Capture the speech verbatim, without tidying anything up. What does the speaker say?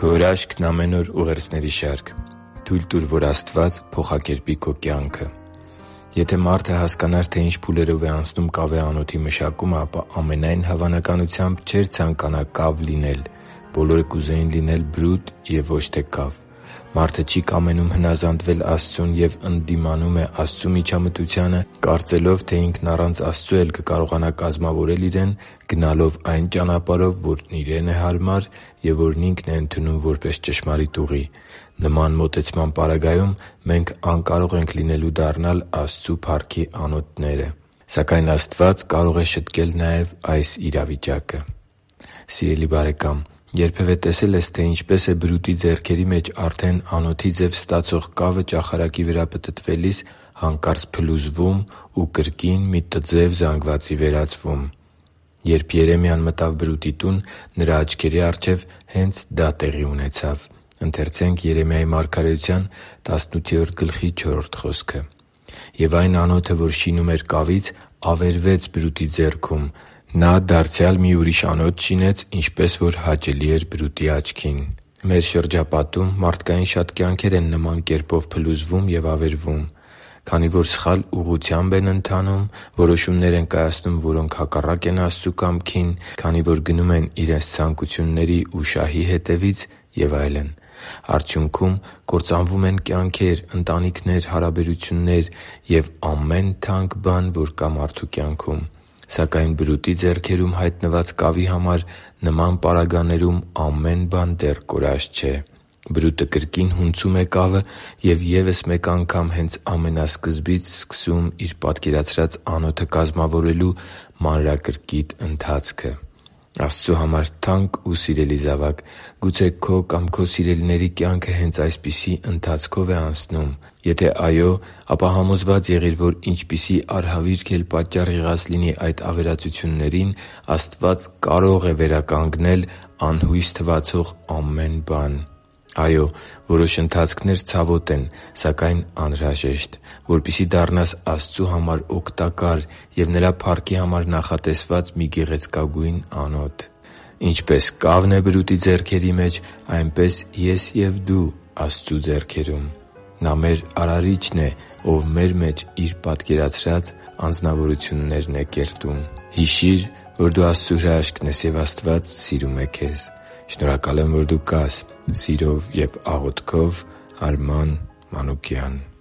Քո հրաշքն ամեն օր ուղերձների շարք։ Թույլ տուր, որ Աստված փոխակերպի քո կյանքը։ Եթե մարդը հասկանար, թե ինչ փուլերով է անցնում կավե անոթի մշակումը, ապա ամենայն հավանականությամբ չէր ցանկանա կավ լինել։ Բոլորը կուզեին լինել բրուտ և ոչ թե կավ։ Մարդը չի կամենում հնազանդվել Աստծուն և ընդդիմանում է Աստծու միջամտությանը, կարծելով, թե ինքն առանց Աստծու էլ կկարողանա կազմավորել իրեն՝ գնալով այն ճանապարհով, որն իրեն է հարմար և որն ինքն է ընդունում որպես ճշմարիտ ուղի։ Նման մոտեցման պարագայում մենք անկարող ենք լինելու դառնալ Աստծու փառքի անոթները։ Սակայն Աստված կարող է շտկել նաև այս իրավիճակը։ Սիրելի՛ բարեկամ, երբևէ տեսե՞լ ես, թե ինչպես է բրուտի ձեռքերի մեջ արդեն անոթի ձև ստացող կավը ճախարակի վրա պտտվելիս հանկարծ փլուզվում ու կրկին մի տձև զանգվածի վերածվում։ Երբ Երեմիան մտավ բրուտի տուն, նրա աչքերի առջև հենց դա տեղի ունեցավ։ «Եվ այն անոթը, որ շինում էր կավից, ավերվեց բրուտի ձեռքում. նա դարձյալ մի ուրիշ անոթ շինեց, ինչպես որ հաճելի էր բրուտի աչքին» (Երեմիա) Մեր շրջապատում մարդկային շատ կյանքեր են նման կերպով փլուզվում և ավերվում։ Քանի որ սխալ ուղղությամբ են ընթանում, որոշումներ են կայացնում, որոնք հակառակ են Աստծու կամքին, քանի որ գնում են իրենց ցանկությունների ու շահի հետևից և այլն։ Արդյունքում կործանվում են կյանքեր, ընտանիքներ, հարաբերություններ և ամեն թանկ բան, որ կա մարդու կյանքում։ Սակայն բրուտի ձեռքերում հայտնված կավի համար նման պարագաներում ամեն բան դեռ կորած չէ։ Բրուտը կրկին հունցում է կավը և ևս մեկ անգամ հենց ամենասկզբից սկսում իր պատկերացրած անոթը կազմավորելու մանրակրկիտ ընթացքը։ Աստծու համար թանկ ու սիրելի՛ զավակ, գուցե քո կամ քո սիրելիների կյանքը հենց այսպիսի ընթացքով է անցնո՞ւմ։ Եթե այո, ապա համոզված եղիր, որ ինչպիսի արհավիրք էլ պատճառ եղած լինի այդ ավերածություններին, Աստված կարող է վերականգնել անհույս թվացող ամեն բան։ Այո, որոշ ընթացքներ ցավոտ են, սակայն անհրաժեշտ, որպեսզի դառնաս Աստծու համար օգտակար և Նրա փառքի համար նախատեսված մի գեղեցկագույն անոթ։ Ինչպես կավն է բրուտի ձեռքերի մեջ, այնպես ես և դու Աստծու ձեռքերում։ Նա մեր Արարիչն է, Ով մեր մեջ Իր պատկերացրած անձնավորություններն է կերտում։ Հիշի՛ր, որ դու Աստծո հրաշքն ես, և Աստված սիրում է քեզ։ Շնորհակալ եմ, որ դու կա՛ս։ Սիրով և աղոթքով, Արման Մանուկյան։